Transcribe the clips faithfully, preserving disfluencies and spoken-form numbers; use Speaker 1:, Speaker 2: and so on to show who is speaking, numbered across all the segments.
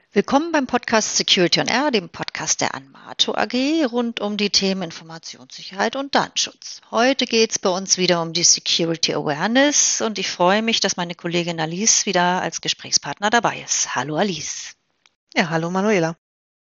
Speaker 1: Willkommen beim Podcast Security on Air, dem Podcast der Anmato A G rund um die Themen Informationssicherheit und Datenschutz. Heute geht es bei uns wieder um die Security Awareness und ich freue mich, dass meine Kollegin Alice wieder als Gesprächspartner dabei ist. Hallo Alice.
Speaker 2: Ja, hallo Manuela.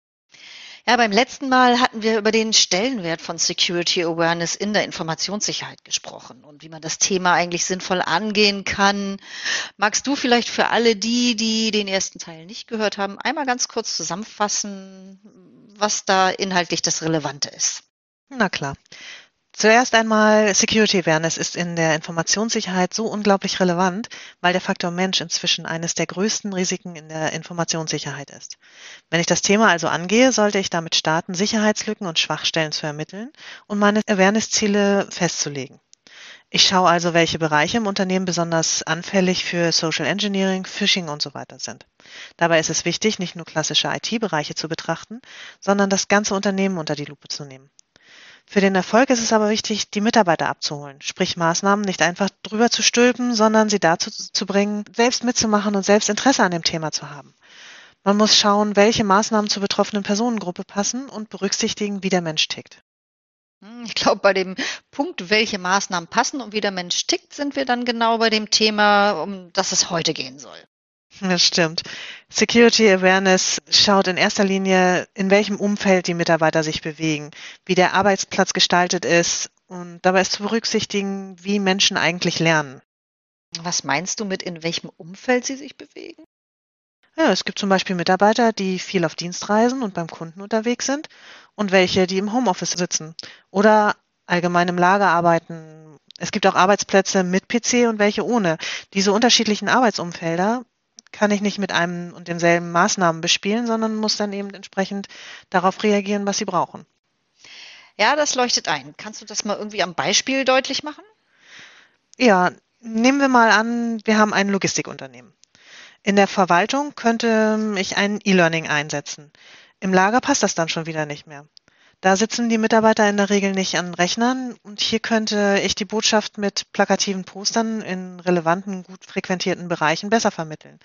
Speaker 1: Ja, beim letzten Mal hatten wir über den Stellenwert von Security Awareness in der Informationssicherheit gesprochen und wie man das Thema eigentlich sinnvoll angehen kann. Magst du vielleicht für alle die, die den ersten Teil nicht gehört haben, einmal ganz kurz zusammenfassen, was da inhaltlich das Relevante ist?
Speaker 2: Na klar. Zuerst einmal, Security Awareness ist in der Informationssicherheit so unglaublich relevant, weil der Faktor Mensch inzwischen eines der größten Risiken in der Informationssicherheit ist. Wenn ich das Thema also angehe, sollte ich damit starten, Sicherheitslücken und Schwachstellen zu ermitteln und meine Awareness-Ziele festzulegen. Ich schaue also, welche Bereiche im Unternehmen besonders anfällig für Social Engineering, Phishing und so weiter sind. Dabei ist es wichtig, nicht nur klassische I T-Bereiche zu betrachten, sondern das ganze Unternehmen unter die Lupe zu nehmen. Für den Erfolg ist es aber wichtig, die Mitarbeiter abzuholen, sprich Maßnahmen nicht einfach drüber zu stülpen, sondern sie dazu zu bringen, selbst mitzumachen und selbst Interesse an dem Thema zu haben. Man muss schauen, welche Maßnahmen zur betroffenen Personengruppe passen und berücksichtigen, wie der Mensch tickt.
Speaker 1: Ich glaube, bei dem Punkt, welche Maßnahmen passen und wie der Mensch tickt, sind wir dann genau bei dem Thema, um das es heute gehen soll.
Speaker 2: Das stimmt. Security Awareness schaut in erster Linie, in welchem Umfeld die Mitarbeiter sich bewegen, wie der Arbeitsplatz gestaltet ist und dabei ist zu berücksichtigen, wie Menschen eigentlich lernen.
Speaker 1: Was meinst du mit, in welchem Umfeld sie sich bewegen?
Speaker 2: Ja, es gibt zum Beispiel Mitarbeiter, die viel auf Dienstreisen und beim Kunden unterwegs sind und welche, die im Homeoffice sitzen oder allgemein im Lager arbeiten. Es gibt auch Arbeitsplätze mit P C und welche ohne. Diese unterschiedlichen Arbeitsumfelder kann ich nicht mit einem und denselben Maßnahmen bespielen, sondern muss dann eben entsprechend darauf reagieren, was sie brauchen.
Speaker 1: Ja, das leuchtet ein. Kannst du das mal irgendwie am Beispiel deutlich machen?
Speaker 2: Ja, nehmen wir mal an, wir haben ein Logistikunternehmen. In der Verwaltung könnte ich ein E-Learning einsetzen. Im Lager passt das dann schon wieder nicht mehr. Da sitzen die Mitarbeiter in der Regel nicht an Rechnern und hier könnte ich die Botschaft mit plakativen Postern in relevanten, gut frequentierten Bereichen besser vermitteln.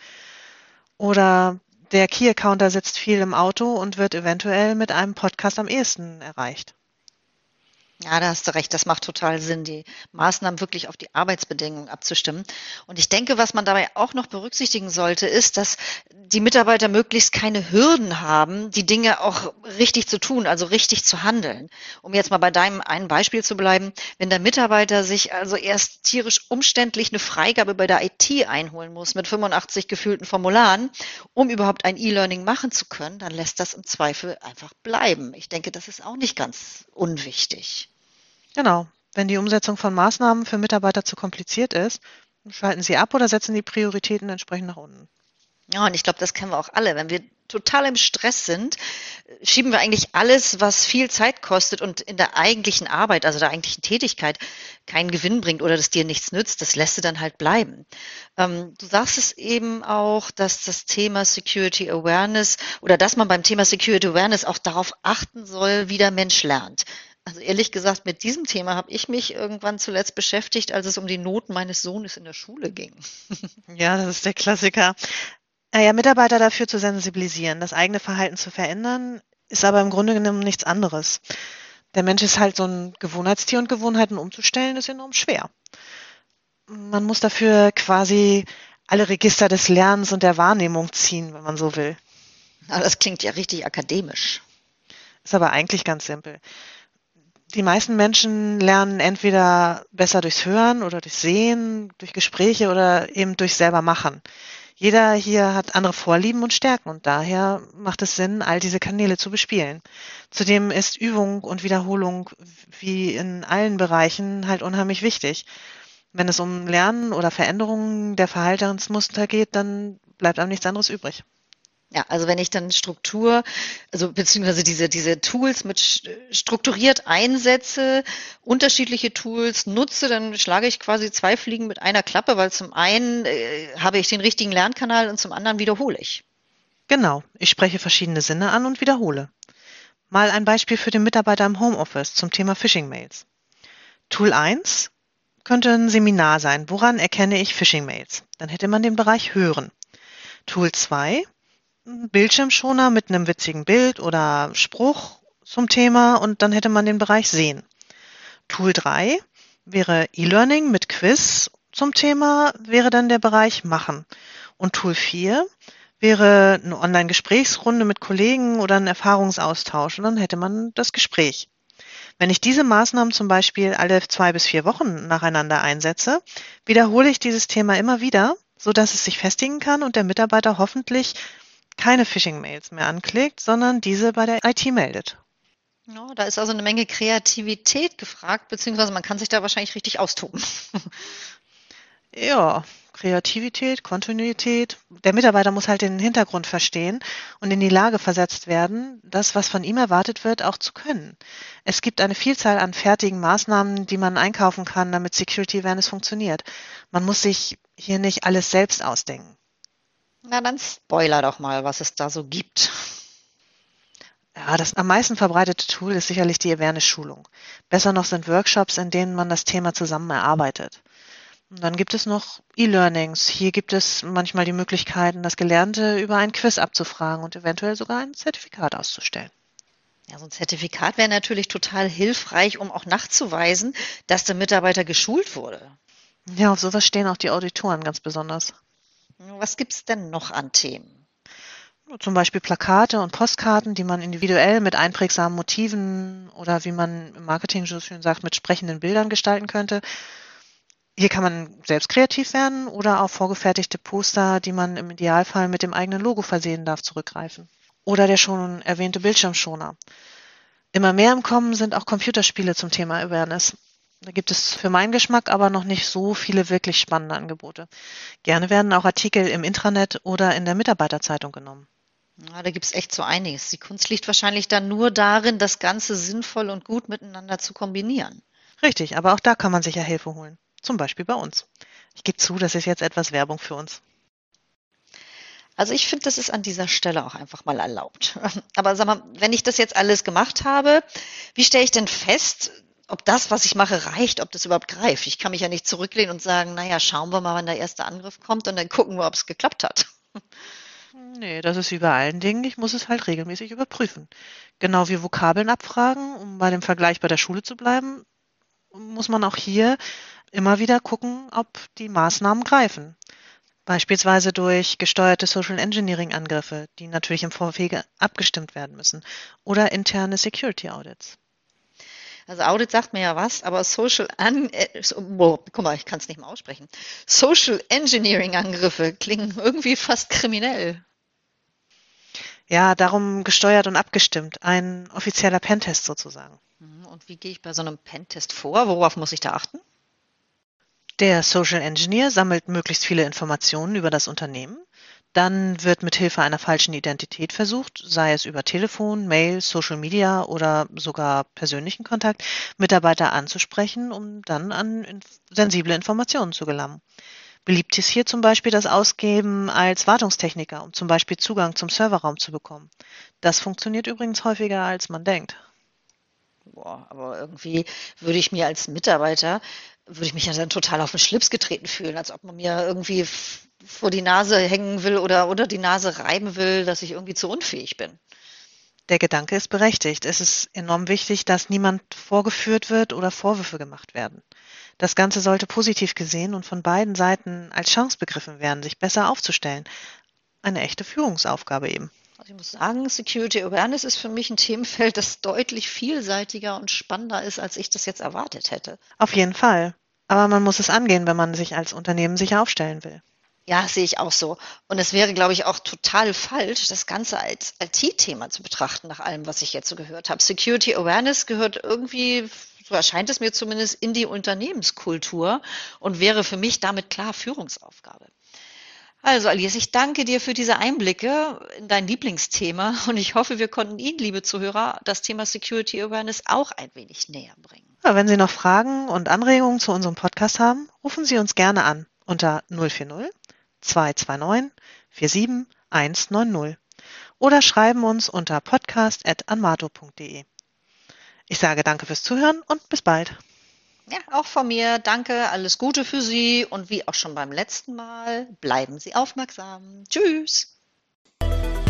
Speaker 2: Oder der Key-Accounter sitzt viel im Auto und wird eventuell mit einem Podcast am ehesten erreicht.
Speaker 1: Ja, da hast du recht. Das macht total Sinn, die Maßnahmen wirklich auf die Arbeitsbedingungen abzustimmen. Und ich denke, was man dabei auch noch berücksichtigen sollte, ist, dass die Mitarbeiter möglichst keine Hürden haben, die Dinge auch richtig zu tun, also richtig zu handeln. Um jetzt mal bei deinem einen Beispiel zu bleiben, wenn der Mitarbeiter sich also erst tierisch umständlich eine Freigabe bei der I T einholen muss mit fünfundachtzig gefüllten Formularen, um überhaupt ein E-Learning machen zu können, dann lässt das im Zweifel einfach bleiben. Ich denke, das ist auch nicht ganz unwichtig.
Speaker 2: Genau. Wenn die Umsetzung von Maßnahmen für Mitarbeiter zu kompliziert ist, schalten sie ab oder setzen die Prioritäten entsprechend nach unten.
Speaker 1: Ja, und ich glaube, das kennen wir auch alle. Wenn wir total im Stress sind, schieben wir eigentlich alles, was viel Zeit kostet und in der eigentlichen Arbeit, also der eigentlichen Tätigkeit, keinen Gewinn bringt oder das dir nichts nützt, das lässt du dann halt bleiben. Ähm, du sagst es eben auch, dass das Thema Security Awareness oder dass man beim Thema Security Awareness auch darauf achten soll, wie der Mensch lernt. Also ehrlich gesagt, mit diesem Thema habe ich mich irgendwann zuletzt beschäftigt, als es um die Noten meines Sohnes in der Schule ging.
Speaker 2: Ja, das ist der Klassiker. Naja, Mitarbeiter dafür zu sensibilisieren, das eigene Verhalten zu verändern, ist aber im Grunde genommen nichts anderes. Der Mensch ist halt so ein Gewohnheitstier und Gewohnheiten umzustellen ist enorm schwer. Man muss dafür quasi alle Register des Lernens und der Wahrnehmung ziehen, wenn man so will.
Speaker 1: Aber das klingt ja richtig akademisch.
Speaker 2: Ist aber eigentlich ganz simpel. Die meisten Menschen lernen entweder besser durchs Hören oder durchs Sehen, durch Gespräche oder eben durch selber Machen. Jeder hier hat andere Vorlieben und Stärken und daher macht es Sinn, all diese Kanäle zu bespielen. Zudem ist Übung und Wiederholung wie in allen Bereichen halt unheimlich wichtig. Wenn es um Lernen oder Veränderungen der Verhaltensmuster geht, dann bleibt einem nichts anderes übrig.
Speaker 1: Ja, also wenn ich dann Struktur, also beziehungsweise diese, diese Tools mit strukturiert einsetze, unterschiedliche Tools nutze, dann schlage ich quasi zwei Fliegen mit einer Klappe, weil zum einen äh, habe ich den richtigen Lernkanal und zum anderen wiederhole ich.
Speaker 2: Genau, ich spreche verschiedene Sinne an und wiederhole. Mal ein Beispiel für den Mitarbeiter im Homeoffice zum Thema Phishing-Mails. Tool eins könnte ein Seminar sein. Woran erkenne ich Phishing-Mails? Dann hätte man den Bereich Hören. Tool zwei Ein Bildschirmschoner mit einem witzigen Bild oder Spruch zum Thema und dann hätte man den Bereich Sehen. Tool drei wäre E-Learning mit Quiz zum Thema, wäre dann der Bereich Machen. Und Tool vier wäre eine Online-Gesprächsrunde mit Kollegen oder ein Erfahrungsaustausch und dann hätte man das Gespräch. Wenn ich diese Maßnahmen zum Beispiel alle zwei bis vier Wochen nacheinander einsetze, wiederhole ich dieses Thema immer wieder, sodass es sich festigen kann und der Mitarbeiter hoffentlich keine Phishing-Mails mehr anklickt, sondern diese bei der I T meldet.
Speaker 1: Ja, da ist also eine Menge Kreativität gefragt, beziehungsweise man kann sich da wahrscheinlich richtig austoben.
Speaker 2: Ja, Kreativität, Kontinuität. Der Mitarbeiter muss halt den Hintergrund verstehen und in die Lage versetzt werden, das, was von ihm erwartet wird, auch zu können. Es gibt eine Vielzahl an fertigen Maßnahmen, die man einkaufen kann, damit Security Awareness funktioniert. Man muss sich hier nicht alles selbst ausdenken.
Speaker 1: Na, dann spoiler doch mal, was es da so gibt.
Speaker 2: Ja, das am meisten verbreitete Tool ist sicherlich die Awareness-Schulung. Besser noch sind Workshops, in denen man das Thema zusammen erarbeitet. Und dann gibt es noch E-Learnings. Hier gibt es manchmal die Möglichkeiten, das Gelernte über ein Quiz abzufragen und eventuell sogar ein Zertifikat auszustellen.
Speaker 1: Ja, so ein Zertifikat wäre natürlich total hilfreich, um auch nachzuweisen, dass der Mitarbeiter geschult wurde.
Speaker 2: Ja, auf sowas stehen auch die Auditoren ganz besonders.
Speaker 1: Was gibt es denn noch an Themen?
Speaker 2: Zum Beispiel Plakate und Postkarten, die man individuell mit einprägsamen Motiven oder wie man im Marketing so schön sagt, mit sprechenden Bildern gestalten könnte. Hier kann man selbst kreativ werden oder auf vorgefertigte Poster, die man im Idealfall mit dem eigenen Logo versehen darf, zurückgreifen. Oder der schon erwähnte Bildschirmschoner. Immer mehr im Kommen sind auch Computerspiele zum Thema Awareness. Da gibt es für meinen Geschmack aber noch nicht so viele wirklich spannende Angebote. Gerne werden auch Artikel im Intranet oder in der Mitarbeiterzeitung genommen.
Speaker 1: Ja, da gibt es echt so einiges. Die Kunst liegt wahrscheinlich dann nur darin, das Ganze sinnvoll und gut miteinander zu kombinieren.
Speaker 2: Richtig, aber auch da kann man sich ja Hilfe holen. Zum Beispiel bei uns. Ich gebe zu, das ist jetzt etwas Werbung für uns.
Speaker 1: Also ich finde, das ist an dieser Stelle auch einfach mal erlaubt. Aber sag mal, wenn ich das jetzt alles gemacht habe, wie stelle ich denn fest, ob das, was ich mache, reicht, ob das überhaupt greift? Ich kann mich ja nicht zurücklehnen und sagen, naja, schauen wir mal, wann der erste Angriff kommt und dann gucken wir, ob es geklappt hat.
Speaker 2: Nee, das ist wie bei allen Dingen. Ich muss es halt regelmäßig überprüfen. Genau wie Vokabeln abfragen, um bei dem Vergleich bei der Schule zu bleiben, muss man auch hier immer wieder gucken, ob die Maßnahmen greifen. Beispielsweise durch gesteuerte Social Engineering Angriffe, die natürlich im Vorwege abgestimmt werden müssen, oder interne Security Audits.
Speaker 1: Also Audit sagt mir ja was, aber Social An äh, so, boah, guck mal, ich kann es nicht mal aussprechen. Social Engineering Angriffe klingen irgendwie fast kriminell.
Speaker 2: Ja, darum gesteuert und abgestimmt, ein offizieller Pentest sozusagen.
Speaker 1: Mhm, und wie gehe ich bei so einem Pentest vor? Worauf muss ich da achten?
Speaker 2: Der Social Engineer sammelt möglichst viele Informationen über das Unternehmen. Dann wird mit Hilfe einer falschen Identität versucht, sei es über Telefon, Mail, Social Media oder sogar persönlichen Kontakt, Mitarbeiter anzusprechen, um dann an inf- sensible Informationen zu gelangen. Beliebt ist hier zum Beispiel das Ausgeben als Wartungstechniker, um zum Beispiel Zugang zum Serverraum zu bekommen. Das funktioniert übrigens häufiger, als man denkt.
Speaker 1: Boah, aber irgendwie würde ich mir als Mitarbeiter, würde ich mich ja dann total auf den Schlips getreten fühlen, als ob man mir irgendwie f- vor die Nase hängen will oder unter die Nase reiben will, dass ich irgendwie zu unfähig bin.
Speaker 2: Der Gedanke ist berechtigt. Es ist enorm wichtig, dass niemand vorgeführt wird oder Vorwürfe gemacht werden. Das Ganze sollte positiv gesehen und von beiden Seiten als Chance begriffen werden, sich besser aufzustellen. Eine echte Führungsaufgabe eben.
Speaker 1: Also ich muss sagen, Security Awareness ist für mich ein Themenfeld, das deutlich vielseitiger und spannender ist, als ich das jetzt erwartet hätte.
Speaker 2: Auf jeden Fall. Aber man muss es angehen, wenn man sich als Unternehmen sicher aufstellen will.
Speaker 1: Ja, sehe ich auch so. Und es wäre, glaube ich, auch total falsch, das Ganze als I T-Thema zu betrachten, nach allem, was ich jetzt so gehört habe. Security Awareness gehört irgendwie, so erscheint es mir zumindest, in die Unternehmenskultur und wäre für mich damit klar Führungsaufgabe. Also Alice, ich danke dir für diese Einblicke in dein Lieblingsthema und ich hoffe, wir konnten Ihnen, liebe Zuhörer, das Thema Security Awareness auch ein wenig näher bringen.
Speaker 2: Ja, wenn Sie noch Fragen und Anregungen zu unserem Podcast haben, rufen Sie uns gerne an unter null vier null, zwei zwei neun, vier sieben eins neun null oder schreiben uns unter podcast at anmato punkt de. Ich sage danke fürs Zuhören und bis bald.
Speaker 1: Ja, auch von mir danke, alles Gute für Sie und wie auch schon beim letzten Mal, bleiben Sie aufmerksam. Tschüss.